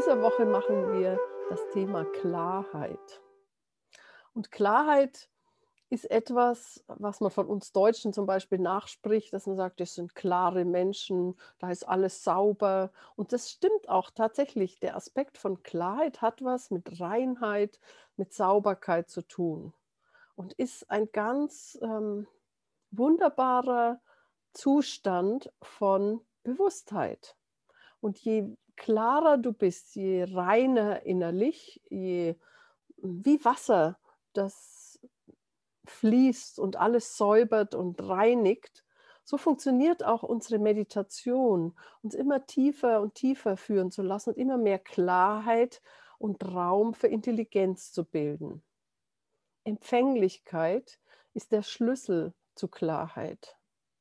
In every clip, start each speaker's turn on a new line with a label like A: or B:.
A: dieser Woche machen wir das Thema Klarheit. Und Klarheit ist etwas, was man von uns Deutschen zum Beispiel nachspricht, dass man sagt, das sind klare Menschen, da ist alles sauber. Und das stimmt auch tatsächlich. Der Aspekt von Klarheit hat was mit Reinheit, mit Sauberkeit zu tun und ist ein ganz wunderbarer Zustand von Bewusstheit. Und je klarer du bist, je reiner innerlich, je wie Wasser, das fließt und alles säubert und reinigt, so funktioniert auch unsere Meditation, uns immer tiefer und tiefer führen zu lassen und immer mehr Klarheit und Raum für Intelligenz zu bilden. Empfänglichkeit ist der Schlüssel zu Klarheit.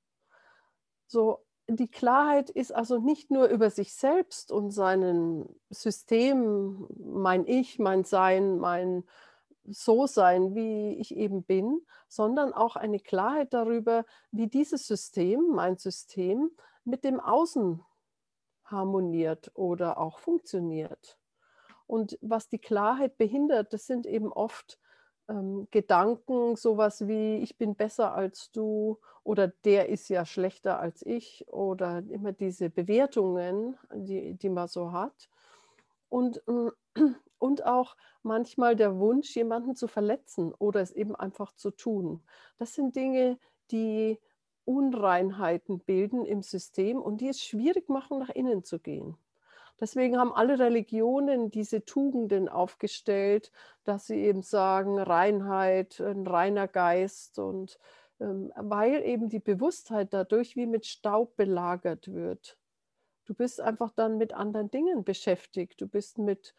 A: So, die Klarheit ist also nicht nur über sich selbst und seinen System, mein Ich, mein Sein, mein So-Sein, wie ich eben bin, sondern auch eine Klarheit darüber, wie dieses System, mein System, mit dem Außen harmoniert oder auch funktioniert. Und was die Klarheit behindert, das sind eben oft Gedanken, sowas wie: „Ich bin besser als du“ oder „Der ist ja schlechter als ich“ oder immer diese Bewertungen, die man so hat. Und, und auch manchmal der Wunsch, jemanden zu verletzen oder es eben einfach zu tun. Das sind Dinge, die Unreinheiten bilden im System und die es schwierig machen, nach innen zu gehen. Deswegen haben alle Religionen diese Tugenden aufgestellt, dass sie eben sagen, Reinheit, ein reiner Geist und, weil eben die Bewusstheit dadurch wie mit Staub belagert wird. Du bist einfach dann mit anderen Dingen beschäftigt. Du bist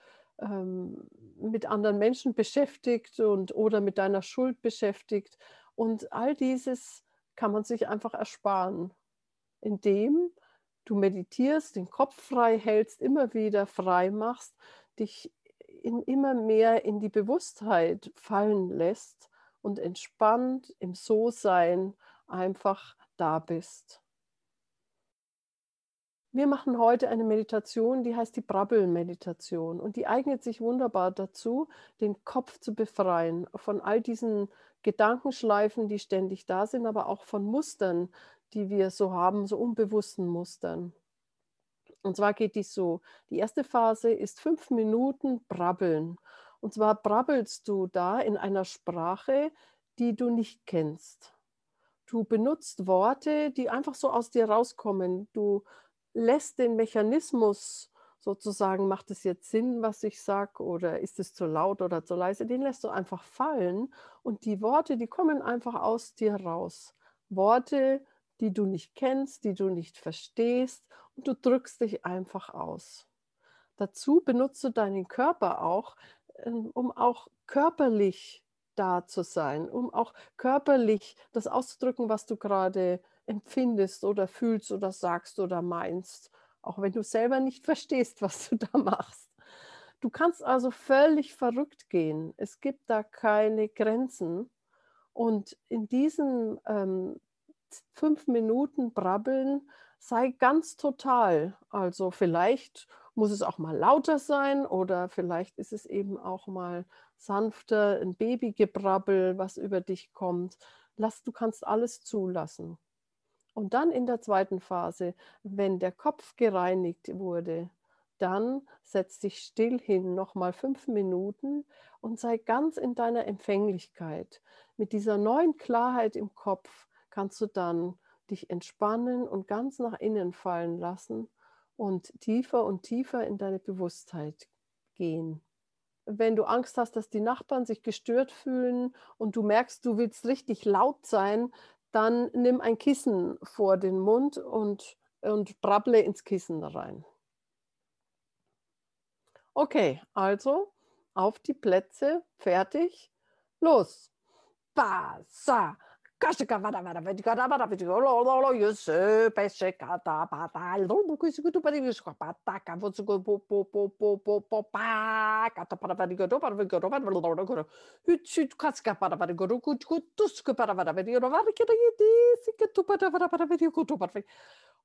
A: mit anderen Menschen beschäftigt und oder mit deiner Schuld beschäftigt. Und all dieses kann man sich einfach ersparen, indem du meditierst, den Kopf frei hältst, immer wieder frei machst, dich immer mehr in die Bewusstheit fallen lässt und entspannt im So-Sein einfach da bist. Wir machen heute eine Meditation, die heißt die Brabbeln-Meditation und die eignet sich wunderbar dazu, den Kopf zu befreien von all diesen Gedankenschleifen, die ständig da sind, aber auch von Mustern, die wir so haben, so unbewussten Mustern. Und zwar geht dies so: Die erste Phase ist 5 Minuten Brabbeln. Und zwar brabbelst du da in einer Sprache, die du nicht kennst. Du benutzt Worte, die einfach so aus dir rauskommen. Du lässt den Mechanismus sozusagen, macht es jetzt Sinn, was ich sage, oder ist es zu laut oder zu leise, den lässt du einfach fallen und die Worte, die kommen einfach aus dir raus. Worte, die du nicht kennst, die du nicht verstehst und du drückst dich einfach aus. Dazu benutzt du deinen Körper auch, um auch körperlich da zu sein, um auch körperlich das auszudrücken, was du gerade empfindest oder fühlst oder sagst oder meinst, auch wenn du selber nicht verstehst, was du da machst. Du kannst also völlig verrückt gehen. Es gibt da keine Grenzen. Und in diesen 5 Minuten Brabbeln sei ganz total. Also vielleicht muss es auch mal lauter sein oder vielleicht ist es eben auch mal sanfter, ein Babygebrabbel, was über dich kommt. Du kannst alles zulassen. Und dann in der zweiten Phase, wenn der Kopf gereinigt wurde, dann setz dich still hin, noch mal 5 Minuten und sei ganz in deiner Empfänglichkeit. Mit dieser neuen Klarheit im Kopf kannst du dann dich entspannen und ganz nach innen fallen lassen und tiefer in deine Bewusstheit gehen. Wenn du Angst hast, dass die Nachbarn sich gestört fühlen und du merkst, du willst richtig laut sein, dann nimm ein Kissen vor den Mund und brabble ins Kissen rein. Okay, also auf die Plätze, fertig, los. Passa, Kashika vada vada vedicada vada vedico lo lo lo io se pesce cata pata il rumbo qui si tu per il sco patacca vozu po po po po po po pa cata para vedico do para vedico para lo lo hüt hüt kaska para vedico gut gut tusk para vada vedico vada che di si che tu para vedico tu para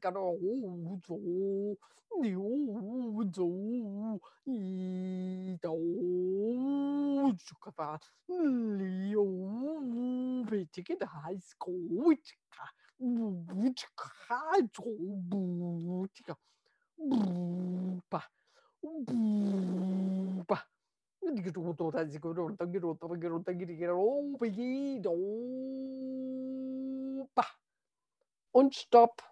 A: から、おうぞう、におうぞう、いだおちかば、りおうべちけだいすこうちか、ぶちかぞぶちか、ぶぱ、ぶぱ。Und Stopp.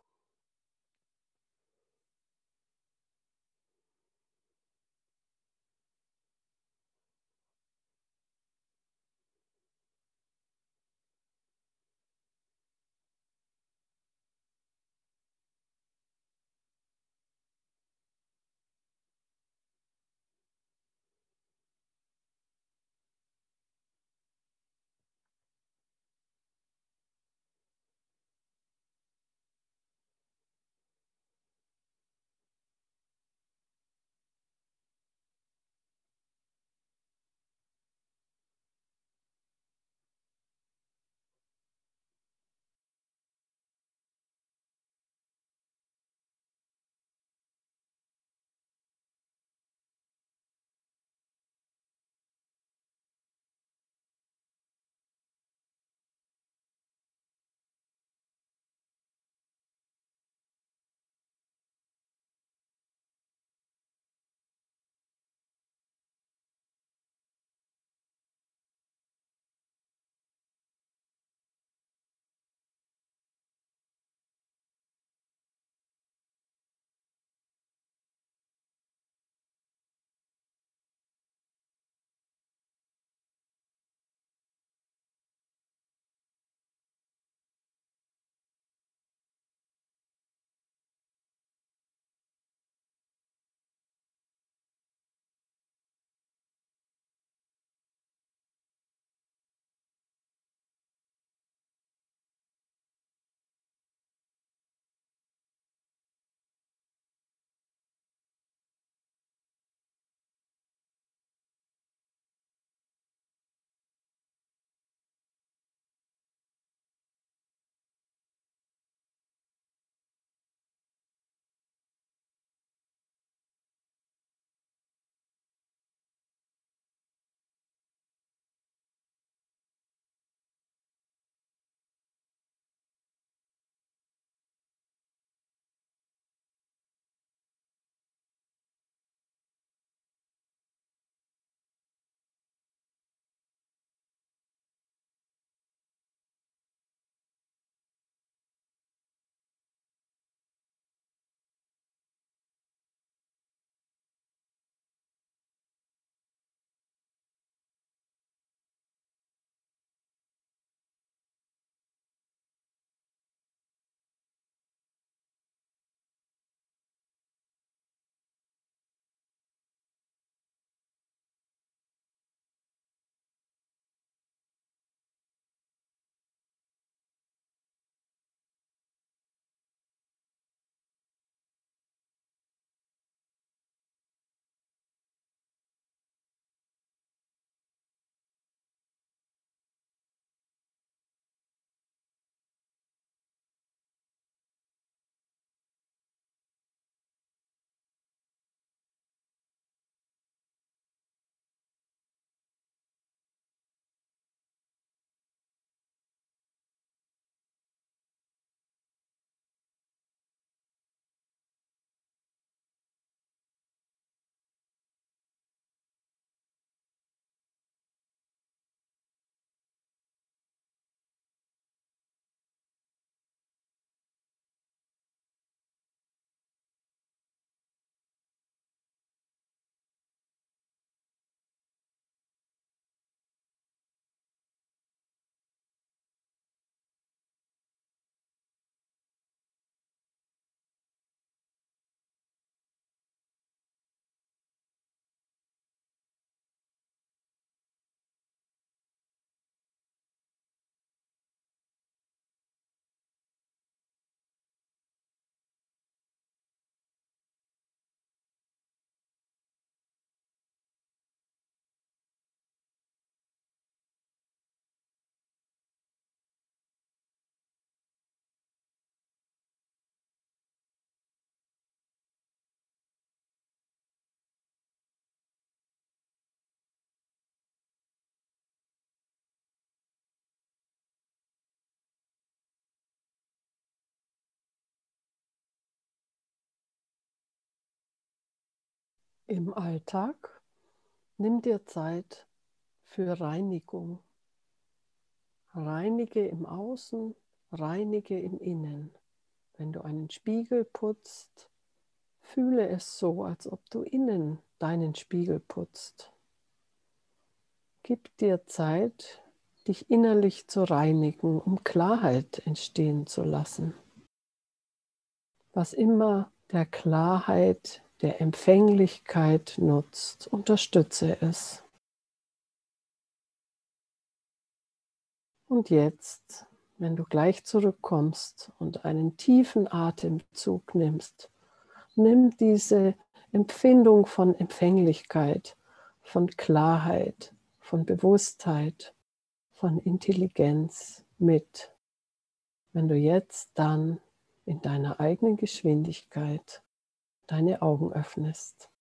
A: Im Alltag nimm dir Zeit für Reinigung. Reinige im Außen, reinige im Innen. Wenn du einen Spiegel putzt, fühle es so, als ob du innen deinen Spiegel putzt. Gib dir Zeit, dich innerlich zu reinigen, um Klarheit entstehen zu lassen. Was immer der Klarheit, der Empfänglichkeit nutzt, unterstütze es. Und jetzt, wenn du gleich zurückkommst und einen tiefen Atemzug nimmst, nimm diese Empfindung von Empfänglichkeit, von Klarheit, von Bewusstheit, von Intelligenz mit. Wenn du jetzt dann in deiner eigenen Geschwindigkeit deine Augen öffnest.